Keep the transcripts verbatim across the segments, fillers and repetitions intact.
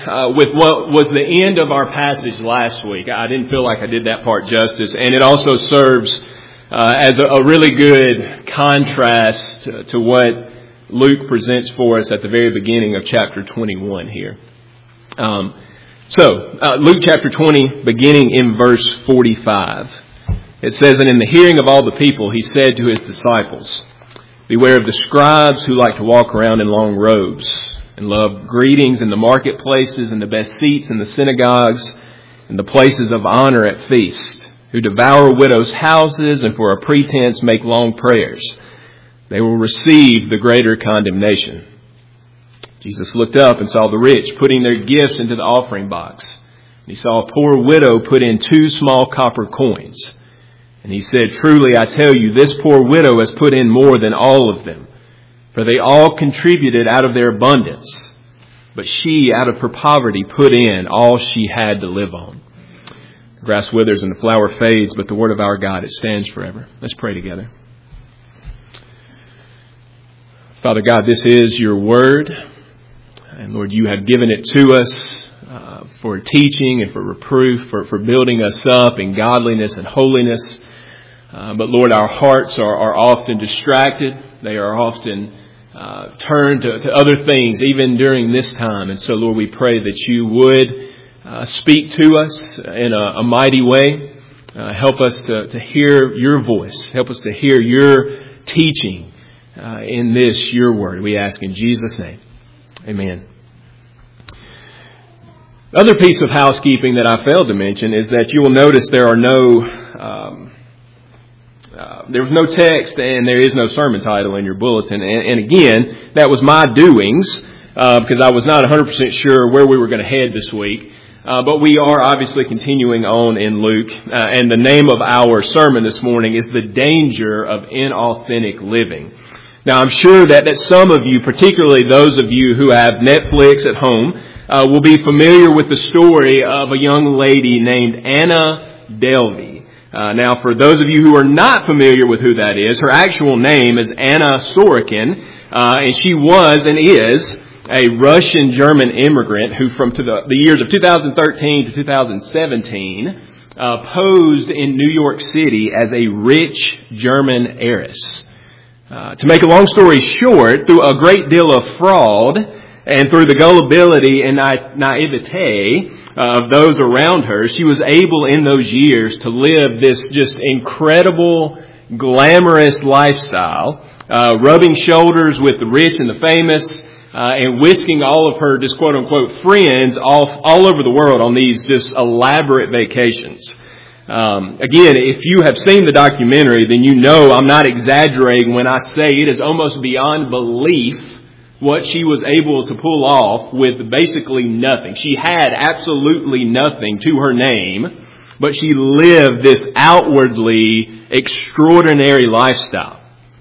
Uh, with what was the end of our passage last week. I didn't feel like I did that part justice, and it also serves uh, as a, a really good contrast to, to what Luke presents for us at the very beginning of chapter twenty-one here. Um, so, uh, Luke chapter twenty, beginning in verse forty-five. It says, "And in the hearing of all the people, he said to his disciples, 'Beware of the scribes who like to walk around in long robes, and love greetings in the marketplaces and the best seats in the synagogues and the places of honor at feast, who devour widows' houses and for a pretense make long prayers. They will receive the greater condemnation.' Jesus looked up and saw the rich putting their gifts into the offering box. And he saw a poor widow put in two small copper coins. And he said, 'Truly I tell you, this poor widow has put in more than all of them. For they all contributed out of their abundance, but she, out of her poverty, put in all she had to live on.' The grass withers and the flower fades, but the word of our God, it stands forever." Let's pray together. Father God, this is your word. And Lord, you have given it to us uh, for teaching and for reproof, for, for building us up in godliness and holiness. Uh, but Lord, our hearts are, are often distracted. They are often uh, turned to, to other things, even during this time. And so, Lord, we pray that you would uh, speak to us in a, a mighty way. Uh, help us to, to hear your voice. Help us to hear your teaching uh, in this, your word. We ask in Jesus' name. Amen. The other piece of housekeeping that I failed to mention is that you will notice there are no... Um, Uh, there was no text and there is no sermon title in your bulletin. And, and again, that was my doings uh, because I was not one hundred percent sure where we were going to head this week. Uh, but we are obviously continuing on in Luke. Uh, and the name of our sermon this morning is The Danger of Inauthentic Living. Now, I'm sure that, that some of you, particularly those of you who have Netflix at home, uh, will be familiar with the story of a young lady named Anna Delvey. Uh, now, for those of you who are not familiar with who that is, her actual name is Anna Sorokin, uh, and she was and is a Russian-German immigrant who, from to the, the years of two thousand thirteen to two thousand seventeen, uh, posed in New York City as a rich German heiress. Uh, to make a long story short, through a great deal of fraud and through the gullibility and na- naivete of those around her, she was able in those years to live this just incredible, glamorous lifestyle, uh, rubbing shoulders with the rich and the famous, uh, and whisking all of her just quote-unquote friends off all over the world on these just elaborate vacations. Um, again, if you have seen the documentary, then you know I'm not exaggerating when I say it is almost beyond belief what she was able to pull off with basically nothing. She had absolutely nothing to her name, but she lived this outwardly extraordinary lifestyle.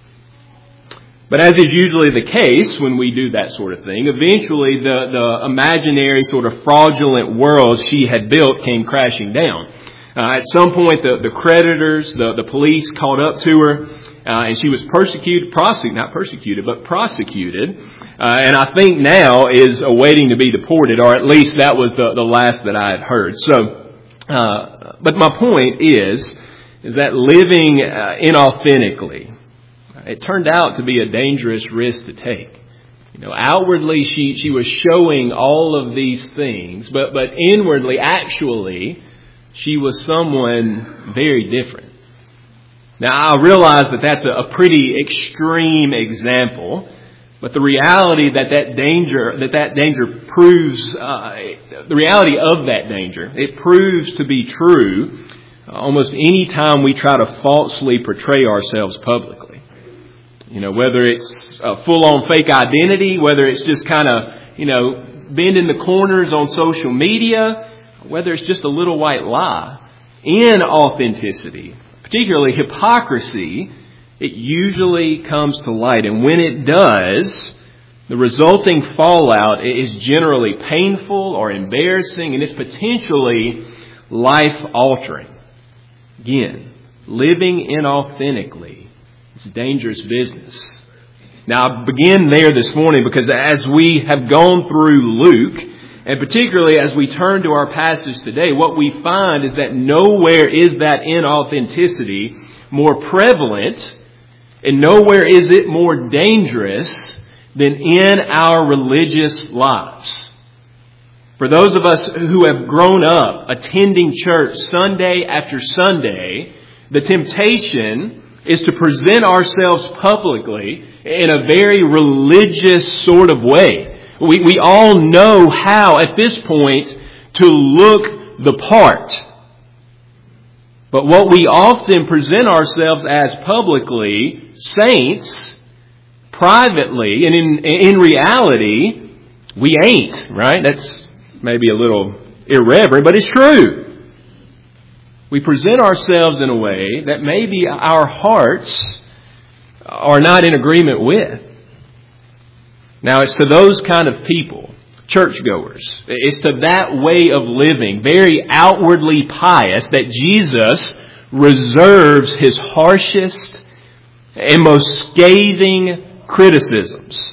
But as is usually the case when we do that sort of thing, eventually the, the imaginary sort of fraudulent world she had built came crashing down. Uh, at some point, the, the creditors, the, the police caught up to her, uh, and she was persecuted, prosecuted, not persecuted, but prosecuted. Uh, and I think now is awaiting to be deported, or at least that was the, the last that I had heard. So, uh, but my point is, is that living uh, inauthentically, it turned out to be a dangerous risk to take. You know, outwardly she, she was showing all of these things, but, but inwardly, actually, she was someone very different. Now, I realize that that's a, a pretty extreme example. But the reality that that danger, that that danger proves, uh, the reality of that danger, it proves to be true uh, almost any time we try to falsely portray ourselves publicly. You know, whether it's a full-on fake identity, whether it's just kind of, you know, bending the corners on social media, whether it's just a little white lie. Inauthenticity, particularly hypocrisy, it usually comes to light. And when it does, the resulting fallout is generally painful or embarrassing, and it's potentially life-altering. Again, living inauthentically is dangerous business. Now, I begin there this morning because as we have gone through Luke And particularly as we turn to our passage today, what we find is that nowhere is that inauthenticity more prevalent, and nowhere is it more dangerous than in our religious lives. For those of us who have grown up attending church Sunday after Sunday, the temptation is to present ourselves publicly in a very religious sort of way. We, we all know how, at this point, to look the part. But what we often present ourselves as publicly, saints, privately, and in, in reality, we ain't, right? That's maybe a little irreverent, but it's true. We present ourselves in a way that maybe our hearts are not in agreement with. Now, it's to those kind of people, churchgoers, it's to that way of living, very outwardly pious, that Jesus reserves His harshest and most scathing criticisms.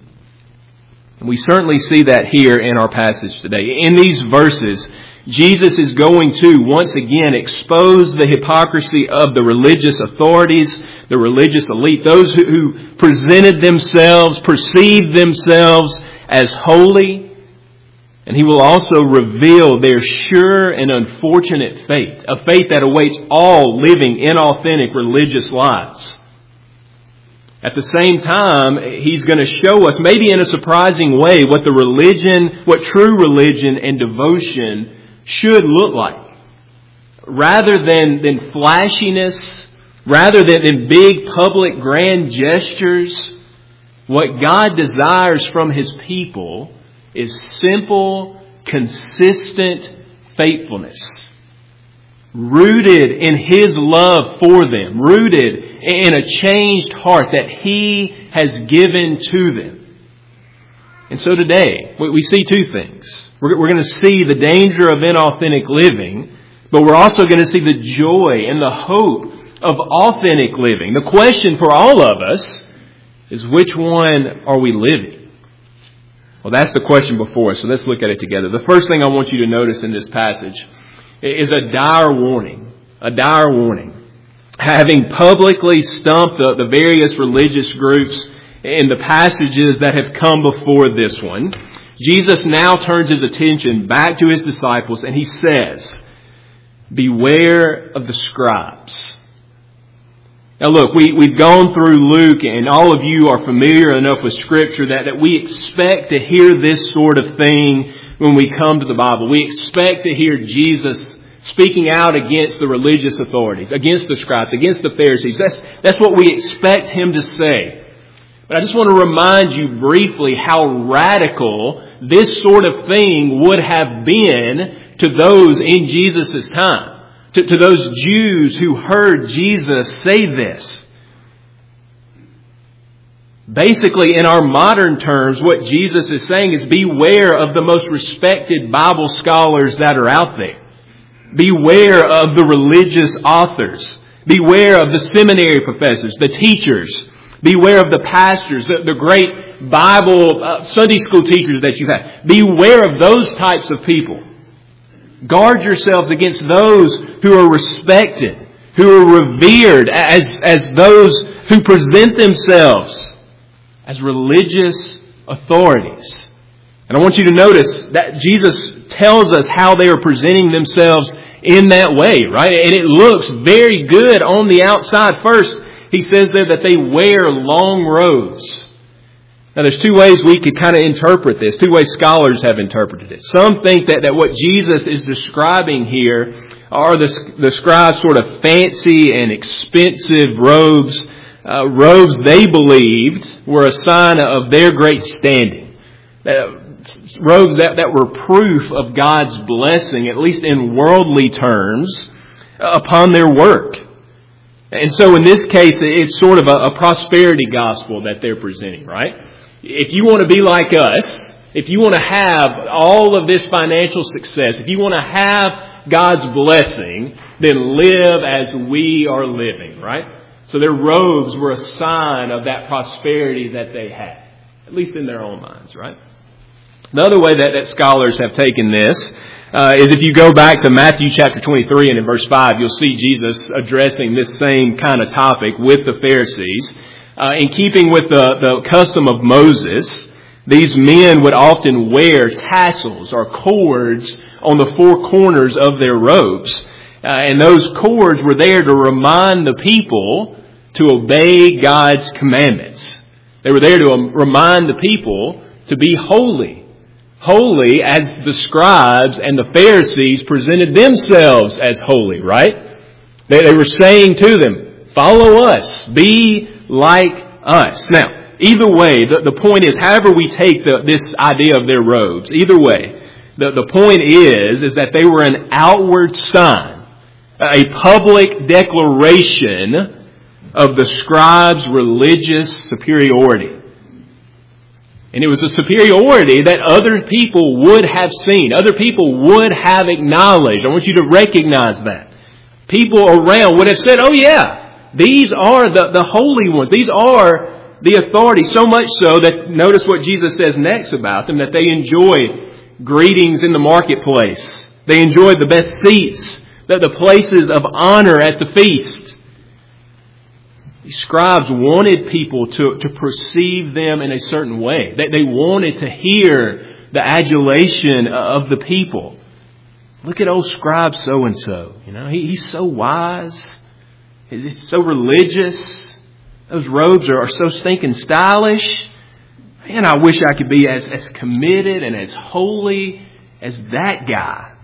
And we certainly see that here in our passage today. In these verses, Jesus is going to, once again, expose the hypocrisy of the religious authorities, the religious elite, those who, who presented themselves, perceived themselves as holy. And He will also reveal their sure and unfortunate fate, a fate that awaits all living inauthentic religious lives. At the same time, He's going to show us, maybe in a surprising way, what the religion, what true religion and devotion should look like. Rather than, than flashiness, rather than, than big public grand gestures, what God desires from His people is simple, consistent faithfulness. Rooted in His love for them. Rooted in a changed heart that He has given to them. And so today, we see two things. We're going to see the danger of inauthentic living, but we're also going to see the joy and the hope of authentic living. The question for all of us is, which one are we living? Well, that's the question before us, so let's look at it together. The first thing I want you to notice in this passage is a dire warning. A dire warning. Having publicly stumped the, the various religious groups in the passages that have come before this one, Jesus now turns His attention back to His disciples and He says, beware of the scribes. Now look, we, we've gone through Luke, and all of you are familiar enough with Scripture that, that we expect to hear this sort of thing when we come to the Bible. We expect to hear Jesus speaking out against the religious authorities, against the scribes, against the Pharisees. That's, that's what we expect Him to say. But I just want to remind you briefly how radical this sort of thing would have been to those in Jesus' time. To, to those Jews who heard Jesus say this. Basically, in our modern terms, what Jesus is saying is beware of the most respected Bible scholars that are out there. Beware of the religious authors. Beware of the seminary professors, the teachers. Beware of the pastors, the, the great Bible uh, Sunday school teachers that you have. Beware of those types of people. Guard yourselves against those who are respected, who are revered as, as those who present themselves as religious authorities. And I want you to notice that Jesus tells us how they are presenting themselves in that way, right? And it looks very good on the outside. First, He says there that they wear long robes. Now, there's two ways we could kind of interpret this. Two ways scholars have interpreted it. Some think that, that what Jesus is describing here are the, the scribes' sort of fancy and expensive robes. Uh, robes they believed were a sign of their great standing. Uh, robes that, that were proof of God's blessing, at least in worldly terms, upon their work. And so in this case, it's sort of a, a prosperity gospel that they're presenting, right? If you want to be like us, if you want to have all of this financial success, if you want to have God's blessing, then live as we are living, right? So their robes were a sign of that prosperity that they had, at least in their own minds, right? Another way that, that scholars have taken this uh, is if you go back to Matthew chapter twenty-three and in verse five, you'll see Jesus addressing this same kind of topic with the Pharisees. Uh, in keeping with the, the custom of Moses, these men would often wear tassels or cords on the four corners of their robes. Uh, and those cords were there to remind the people to obey God's commandments. They were there to um, remind the people to be holy. Holy as the scribes and the Pharisees presented themselves as holy, right? They, they were saying to them, follow us, be like us. Now, either way, the, the point is, however we take the, this idea of their robes, either way, the, the point is, is that they were an outward sign, a public declaration of the scribes' religious superiority. And it was a superiority that other people would have seen. Other people would have acknowledged. I want you to recognize that. People around would have said, oh yeah, these are the, the holy ones. These are the authority. So much so that, notice what Jesus says next about them, that they enjoy greetings in the marketplace. They enjoy the best seats, the, the places of honor at the feast. These scribes wanted people to, to perceive them in a certain way. They, they wanted to hear the adulation of the people. Look at old scribe so-and-so. You know, he, he's so wise. He's so religious. Those robes are, are so stinking stylish. Man, I wish I could be as, as committed and as holy as that guy.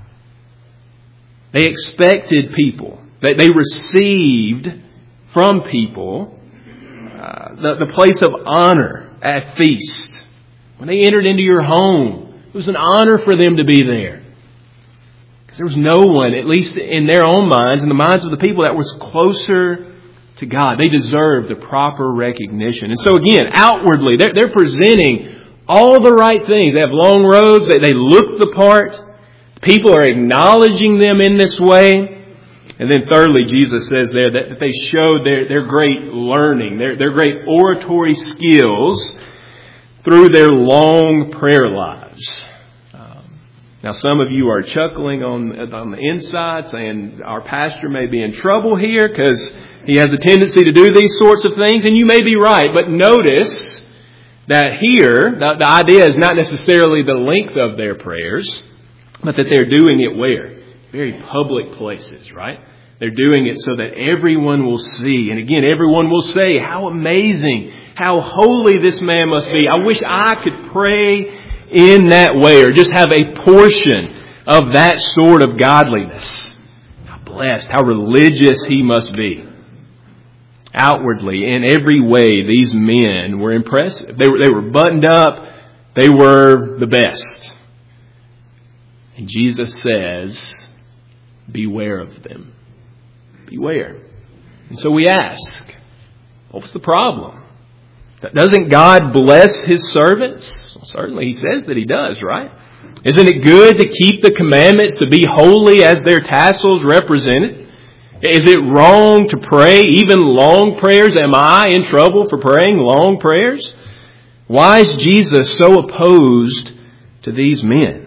They expected people. They, they received from people uh, the, the place of honor at feast. When they entered into your home, it was an honor for them to be there. Because there was no one, at least in their own minds, in the minds of the people, that was closer to God. They deserved the proper recognition. And so again, outwardly, they're, they're presenting all the right things. They have long robes. They, they look the part. People are acknowledging them in this way. And then thirdly, Jesus says there that they showed their, their great learning, their, their great oratory skills through their long prayer lives. Um, now, some of you are chuckling on, on the inside, saying our pastor may be in trouble here because he has a tendency to do these sorts of things. And you may be right, but notice that here, the, the idea is not necessarily the length of their prayers, but that they're doing it where? Very public places, right? They're doing it so that everyone will see. And again, everyone will say, how amazing, how holy this man must be. I wish I could pray in that way or just have a portion of that sort of godliness. How blessed, how religious he must be. Outwardly, in every way, these men were impressive. They were, they were buttoned up. They were the best. And Jesus says, beware of them. Beware. And so we ask, what's the problem? Doesn't God bless His servants? Well, certainly He says that He does, right? Isn't it good to keep the commandments, to be holy as their tassels represented? Is it wrong to pray even long prayers? Am I in trouble for praying long prayers? Why is Jesus so opposed to these men?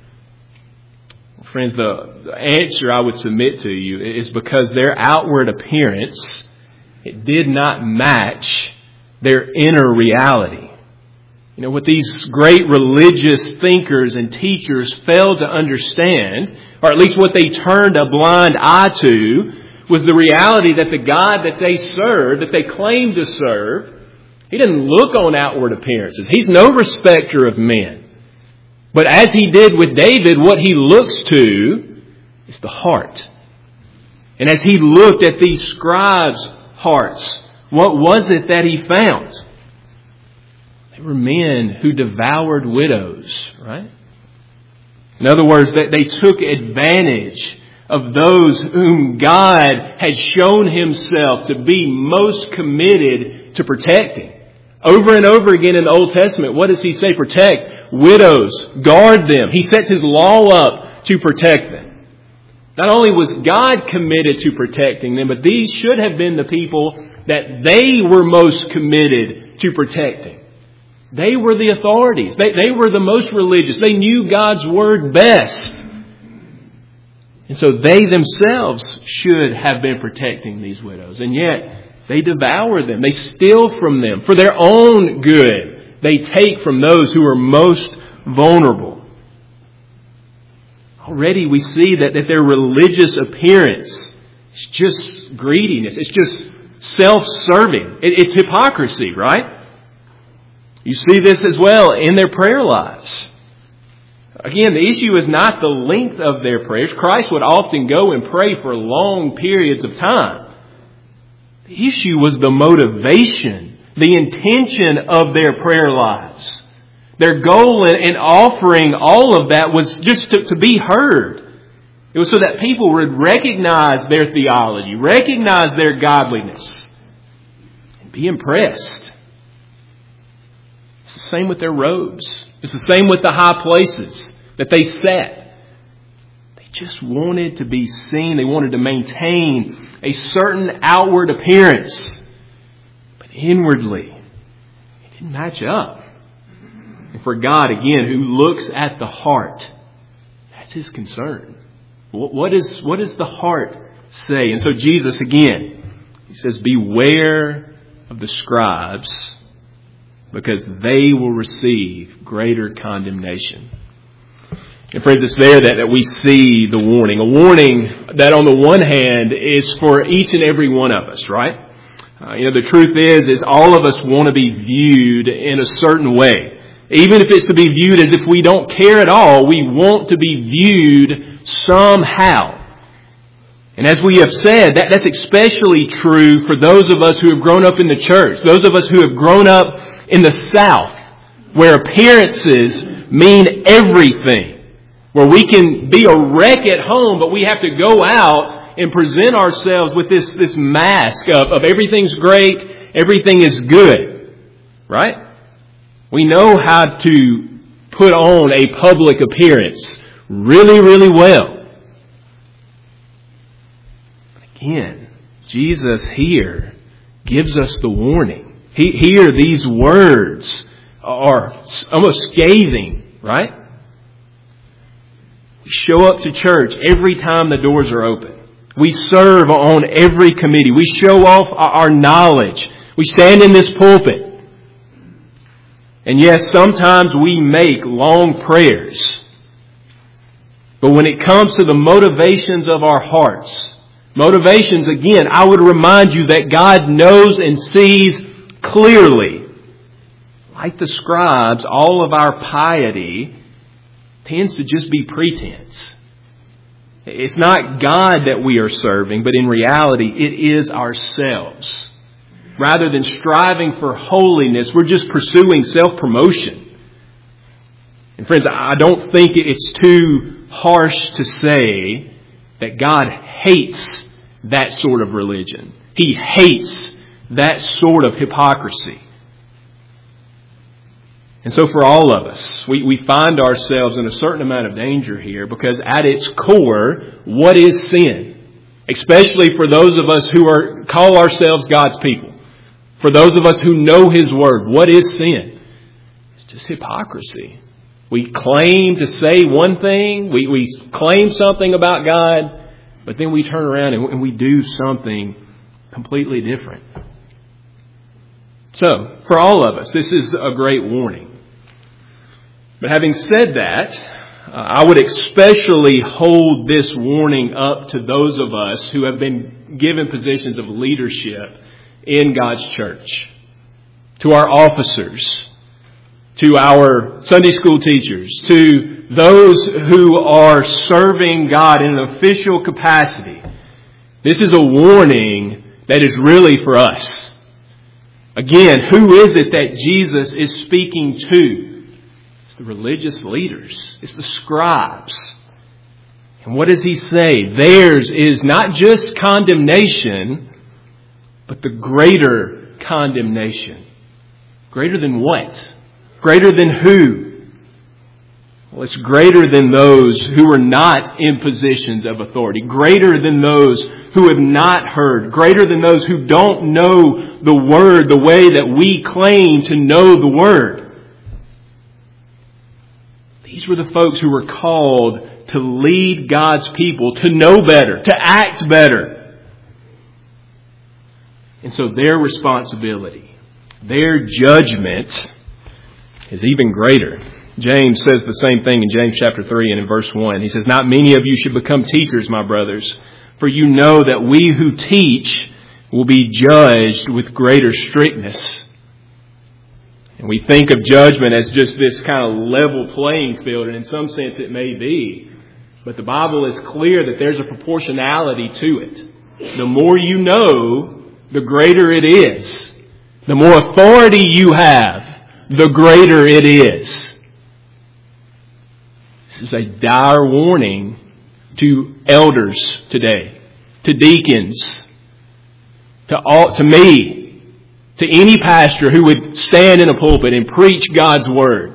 Friends, the, the answer I would submit to you is because their outward appearance, it did not match their inner reality. You know, what these great religious thinkers and teachers failed to understand, or at least what they turned a blind eye to, was the reality that the God that they served, that they claimed to serve, He didn't look on outward appearances. He's no respecter of men. But as He did with David, what He looks to is the heart. And as He looked at these scribes' hearts, what was it that He found? They were men who devoured widows, right? In other words, they, they took advantage of those whom God had shown Himself to be most committed to protecting. Over and over again in the Old Testament, what does He say? Protect widows, guard them. He sets His law up to protect them. Not only was God committed to protecting them, but these should have been the people that they were most committed to protecting. They were the authorities. They, they were the most religious. They knew God's Word best. And so they themselves should have been protecting these widows. And yet, they devour them. They steal from them. For their own good, they take from those who are most vulnerable. Already we see that, that their religious appearance is just greediness. It's just self-serving. It, it's hypocrisy, right? You see this as well in their prayer lives. Again, the issue is not the length of their prayers. Christ would often go and pray for long periods of time. The issue was the motivation, the intention of their prayer lives. Their goal in, in offering all of that was just to, to be heard. It was so that people would recognize their theology, recognize their godliness, and be impressed. It's the same with their robes. It's the same with the high places that they sat. They just wanted to be seen. They wanted to maintain a certain outward appearance. But inwardly, it didn't match up. And for God, again, who looks at the heart, that's His concern. What is, what does the heart say? And so Jesus, again, He says, beware of the scribes, because they will receive greater condemnation. And friends, it's there that, that we see the warning. A warning that on the one hand is for each and every one of us, right? Uh, you know, the truth is, is all of us want to be viewed in a certain way. Even if it's to be viewed as if we don't care at all, we want to be viewed somehow. And as we have said, that, that's especially true for those of us who have grown up in the church. Those of us who have grown up in the South, where appearances mean everything. Where we can be a wreck at home, but we have to go out and present ourselves with this, this mask of, of everything's great, everything is good. Right? We know how to put on a public appearance really, really well. But again, Jesus here gives us the warning. He, here, these words are almost scathing, right? We show up to church every time the doors are open. We serve on every committee. We show off our knowledge. We stand in this pulpit. And yes, sometimes we make long prayers. But when it comes to the motivations of our hearts, motivations, again, I would remind you that God knows and sees clearly. Like the scribes, all of our piety tends to just be pretense. It's not God that we are serving, but in reality, it is ourselves. Rather than striving for holiness, we're just pursuing self-promotion. And friends, I don't think it's too harsh to say that God hates that sort of religion. He hates that sort of hypocrisy. And so for all of us, we, we find ourselves in a certain amount of danger here, because at its core, what is sin? Especially for those of us who are call ourselves God's people. For those of us who know His Word, what is sin? It's just hypocrisy. We claim to say one thing, we, we claim something about God, but then we turn around and, and we do something completely different. So, for all of us, this is a great warning. But having said that, uh, I would especially hold this warning up to those of us who have been given positions of leadership in God's church. To our officers, to our Sunday school teachers, to those who are serving God in an official capacity. This is a warning that is really for us. Again, who is it that Jesus is speaking to? It's the religious leaders. It's the scribes. And what does He say? Theirs is not just condemnation, but the greater condemnation. Greater than what? Greater than who? Well, it's greater than those who are not in positions of authority. Greater than those who have not heard. Greater than those who don't know the Word the way that we claim to know the Word. These were the folks who were called to lead God's people, to know better, to act better. And so their responsibility, their judgment is even greater. James says the same thing in James chapter three and in verse one. He says, "Not many of you should become teachers, my brothers, for you know that we who teach will be judged with greater strictness." And we think of judgment as just this kind of level playing field, and in some sense it may be. But the Bible is clear that there's a proportionality to it. The more you know, the greater it is. The more authority you have, the greater it is. This is a dire warning to elders today, to deacons, to all, to me, to any pastor who would stand in a pulpit and preach God's Word.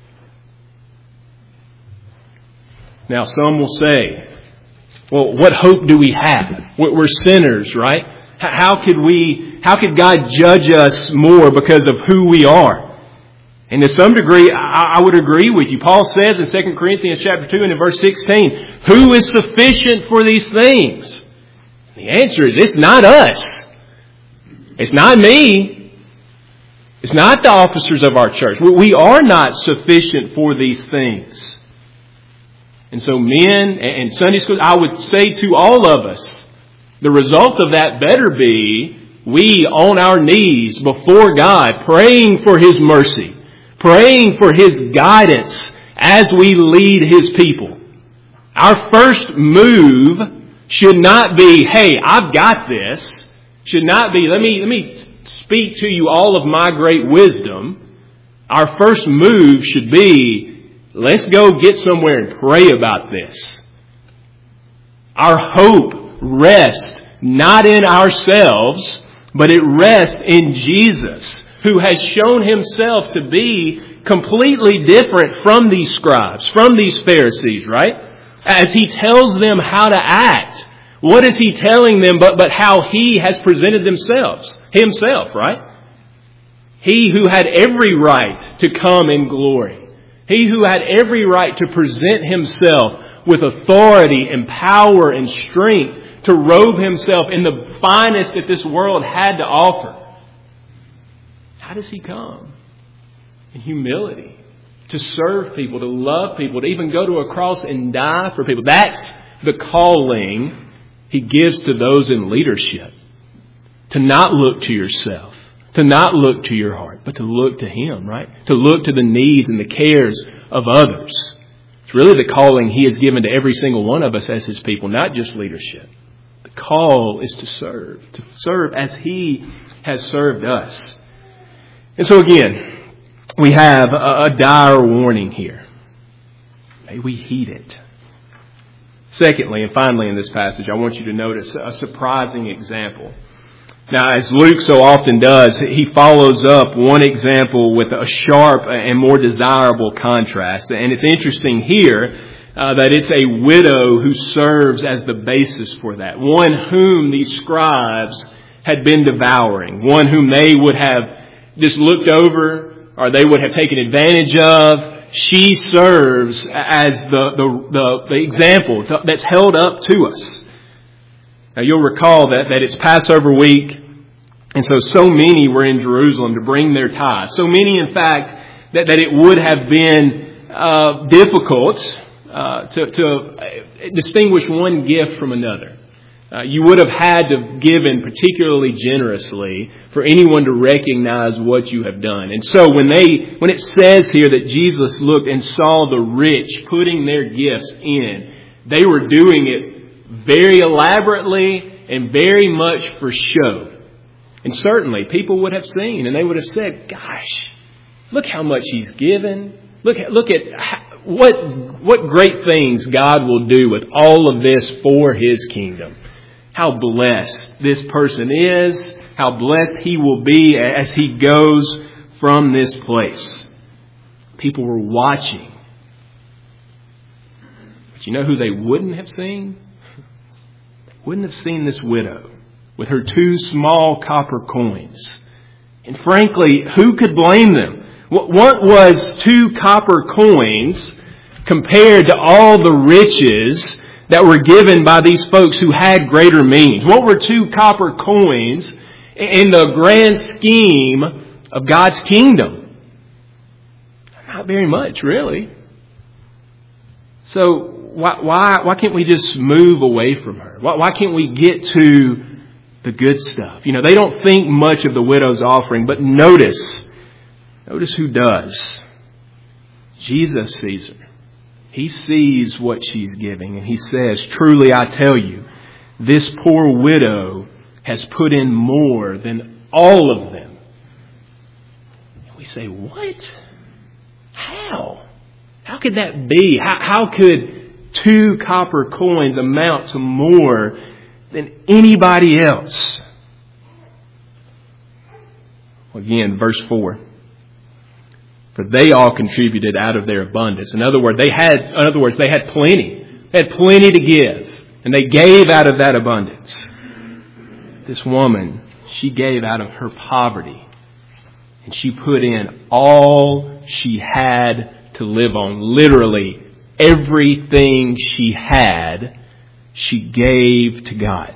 Now, some will say, well, what hope do we have? We're sinners, right? How could we, how could God judge us more because of who we are? And to some degree, I would agree with you. Paul says in Second Corinthians chapter two and in verse sixteen, who is sufficient for these things? The answer is, it's not us. It's not me. It's not the officers of our church. We are not sufficient for these things. And so men and Sunday school, I would say to all of us, the result of that better be we on our knees before God, praying for His mercy, praying for His guidance as we lead His people. Our first move should not be, hey, I've got this. Should not be, let me, let me speak to you all of my great wisdom. Our first move should be, let's go get somewhere and pray about this. Our hope rests not in ourselves, but it rests in Jesus, who has shown Himself to be completely different from these scribes, from these Pharisees, right? As He tells them how to act, what is He telling them but, but how He has presented themselves, Himself, right? He who had every right to come in glory. He who had every right to present Himself with authority and power and strength to robe Himself in the finest that this world had to offer. How does He come? In humility. To serve people, to love people, to even go to a cross and die for people. That's the calling He gives to those in leadership. To not look to yourself. To not look to your heart, but to look to Him, right? To look to the needs and the cares of others. It's really the calling He has given to every single one of us as His people, not just leadership. The call is to serve, to serve as He has served us. And so again, we have a, a dire warning here. May we heed it. Secondly, and finally in this passage, I want you to notice a surprising example. Now, as Luke so often does, he follows up one example with a sharp and more desirable contrast. And it's interesting here uh, that it's a widow who serves as the basis for that. One whom these scribes had been devouring. One whom they would have just looked over or they would have taken advantage of. She serves as the, the, the, the example that's held up to us. Now, you'll recall that, that it's Passover week, and so so many were in Jerusalem to bring their tithes. So many, in fact, that, that it would have been uh, difficult uh, to, to distinguish one gift from another. Uh, you would have had to have given particularly generously for anyone to recognize what you have done. And so when they, when it says here that Jesus looked and saw the rich putting their gifts in, they were doing it very elaborately and very much for show. And certainly people would have seen and they would have said, gosh, look how much he's given. Look at, look at how, what, what great things God will do with all of this for His kingdom. How blessed this person is. How blessed he will be as he goes from this place. People were watching. But you know who they wouldn't have seen? Wouldn't have seen this widow with her two small copper coins. And frankly, who could blame them? What was two copper coins compared to all the riches that were given by these folks who had greater means? What were two copper coins in the grand scheme of God's kingdom? Not very much, really. So why why why can't we just move away from her? Why, why can't we get to the good stuff? You know, they don't think much of the widow's offering, but notice, notice who does. Jesus sees her. He sees what she's giving, and he says, "Truly I tell you, this poor widow has put in more than all of them." And we say, what? How? How could that be? How, how could two copper coins amount to more than anybody else? Again, verse four. For they all contributed out of their abundance. In other words, they had, in other words, they had plenty. They had plenty to give. And they gave out of that abundance. This woman, she gave out of her poverty. And she put in all she had to live on. Literally, everything she had, she gave to God.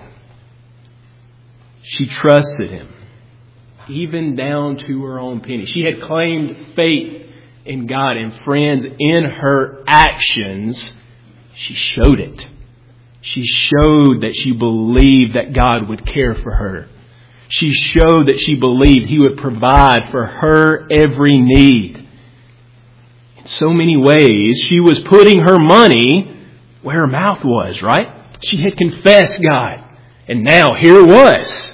She trusted Him, even down to her own penny. She had claimed faith in God. And friends, in her actions, she showed it. She showed that she believed that God would care for her. She showed that she believed He would provide for her every need. In so many ways, she was putting her money where her mouth was, right? She had confessed God. And now here it was.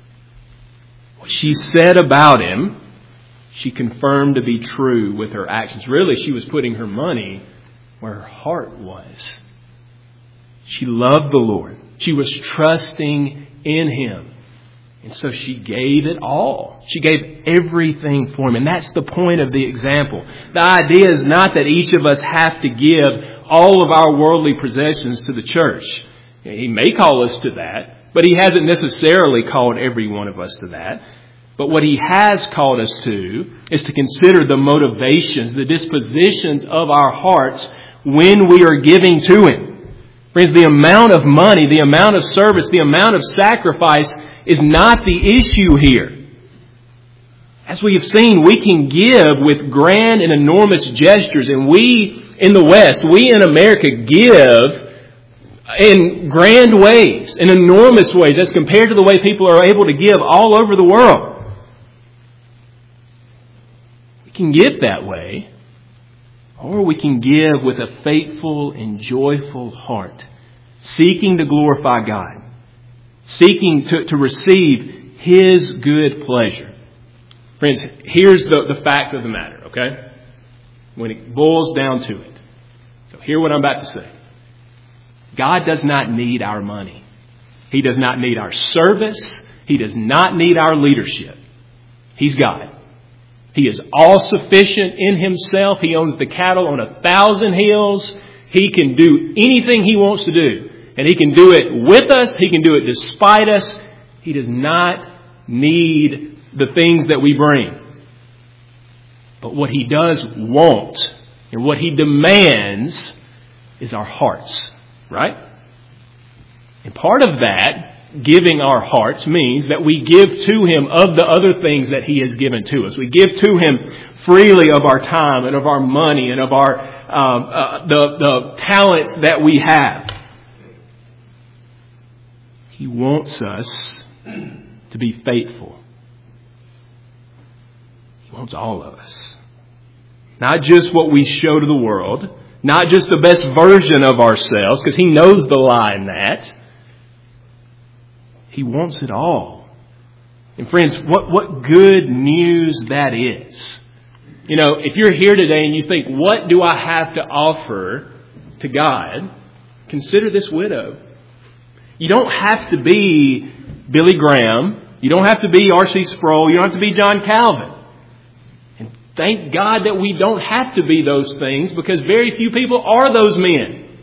What she said about Him, she confirmed to be true with her actions. Really, she was putting her money where her heart was. She loved the Lord. She was trusting in Him. And so she gave it all. She gave everything for Him. And that's the point of the example. The idea is not that each of us have to give all of our worldly possessions to the church. He may call us to that. But He hasn't necessarily called every one of us to that. But what He has called us to is to consider the motivations, the dispositions of our hearts when we are giving to Him. Friends, the amount of money, the amount of service, the amount of sacrifice is not the issue here. As we have seen, we can give with grand and enormous gestures. And we in the West, we in America give in grand ways, in enormous ways, as compared to the way people are able to give all over the world. We can give that way, or we can give with a faithful and joyful heart, seeking to glorify God, seeking to, to receive His good pleasure. Friends, here's the, the fact of the matter, okay? When it boils down to it. So hear what I'm about to say. God does not need our money. He does not need our service. He does not need our leadership. He's God. He is all sufficient in Himself. He owns the cattle on a thousand hills. He can do anything He wants to do. And He can do it with us. He can do it despite us. He does not need the things that we bring. But what He does want and what He demands is our hearts. Right? And part of that, giving our hearts, means that we give to Him of the other things that He has given to us. We give to Him freely of our time and of our money and of our um, uh, the, the talents that we have. He wants us to be faithful. He wants all of us. Not just what we show to the world. Not just the best version of ourselves, because He knows the lie in that. He wants it all. And friends, what, what good news that is. You know, if you're here today and you think, what do I have to offer to God? Consider this widow. You don't have to be Billy Graham. You don't have to be R C Sproul. You don't have to be John Calvin. Thank God that we don't have to be those things, because very few people are those men.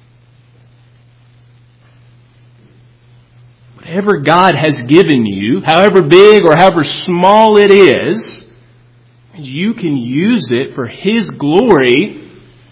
Whatever God has given you, however big or however small it is, you can use it for His glory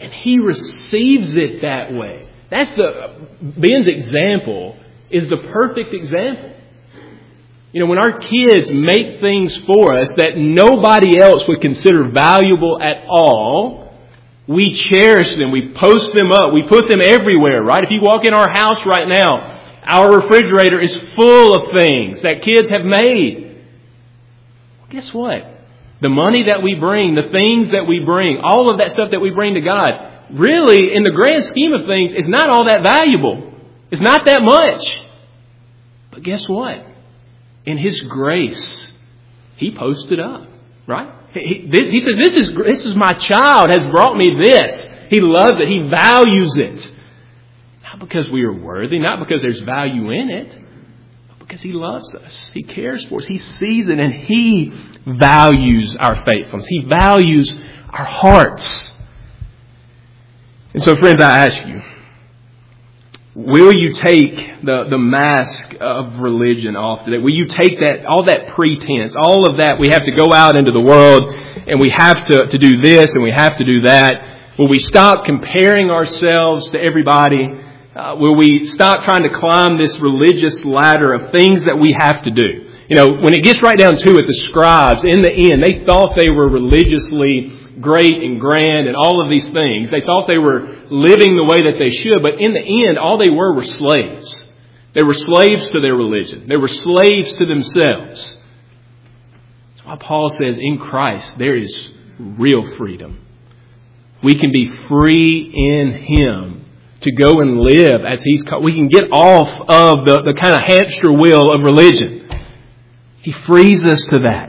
And He receives it that way. That's the, Ben's example is the perfect example. You know, when our kids make things for us that nobody else would consider valuable at all, we cherish them. We post them up. We put them everywhere, right? If you walk in our house right now, our refrigerator is full of things that kids have made. Well, guess what? The money that we bring, the things that we bring, all of that stuff that we bring to God, really, in the grand scheme of things, is not all that valuable. It's not that much. But guess what? In His grace, He posted up, right? He, he, he said, this is, this is my child has brought me this. He loves it. He values it. Not because we are worthy, not because there's value in it, but because He loves us. He cares for us. He sees it, and He values our faithfulness. He values our hearts. And so, friends, I ask you, will you take the, the mask of religion off today? Will you take that, all that pretense, all of that? We have to go out into the world and we have to, to do this and we have to do that. Will we stop comparing ourselves to everybody? Uh, will we stop trying to climb this religious ladder of things that we have to do? You know, when it gets right down to it, the scribes, in the end, they thought they were religiously great and grand and all of these things. They thought they were living the way that they should, but in the end, all they were were slaves. They were slaves to their religion. They were slaves to themselves. That's why Paul says in Christ there is real freedom. We can be free in Him to go and live as He's called. We can get off of the, the kind of hamster wheel of religion. He frees us to that.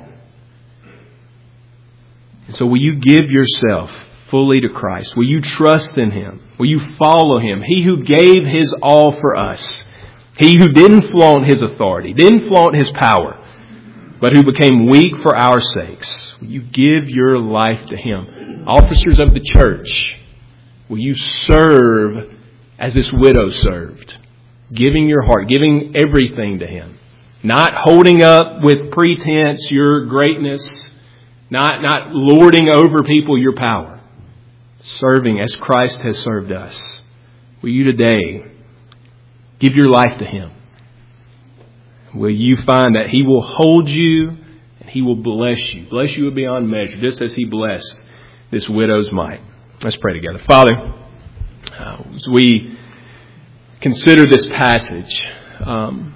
And so will you give yourself fully to Christ? Will you trust in Him? Will you follow Him? He who gave His all for us. He who didn't flaunt His authority, didn't flaunt His power, but who became weak for our sakes. Will you give your life to Him? Officers of the church, will you serve as this widow served? Giving your heart, giving everything to Him. Not holding up with pretense your greatness. Not, not lording over people your power. Serving as Christ has served us. Will you today give your life to Him? Will you find that He will hold you and He will bless you. Bless you beyond measure, just as He blessed this widow's mite. Let's pray together. Father, uh, as we consider this passage, um,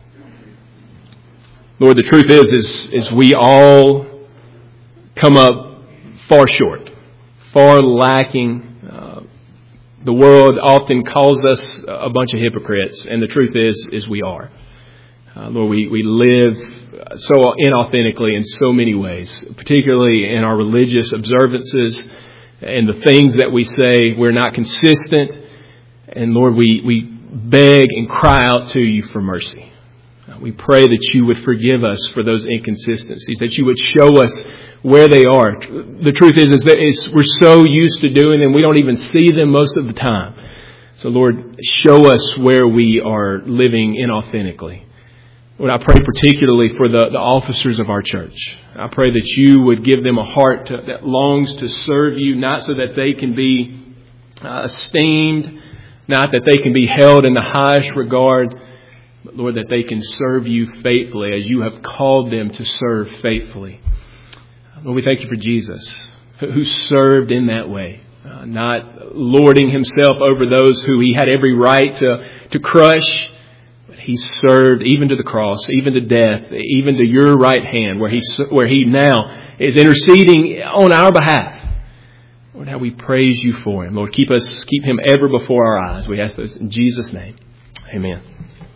Lord, the truth is, is, is we all come up far short, far lacking. Uh, the world often calls us a bunch of hypocrites, and the truth is, is we are. Uh, Lord, we, we live so inauthentically in so many ways, particularly in our religious observances and the things that we say. We're not consistent, and Lord, we, we beg and cry out to You for mercy. We pray that You would forgive us for those inconsistencies, that You would show us where they are. The truth is, is that it's, we're so used to doing them, we don't even see them most of the time. So Lord, show us where we are living inauthentically. Lord, I pray particularly for the, the officers of our church. I pray that You would give them a heart to, that longs to serve You, not so that they can be uh, esteemed, not that they can be held in the highest regard, but Lord, that they can serve You faithfully as You have called them to serve faithfully. Lord, we thank You for Jesus, who served in that way, uh, not lording Himself over those who He had every right to, to crush, but He served even to the cross, even to death, even to Your right hand, where He, where He now is interceding on our behalf. Lord, how we praise You for Him. Lord, keep us, keep Him ever before our eyes. We ask this in Jesus' name. Amen.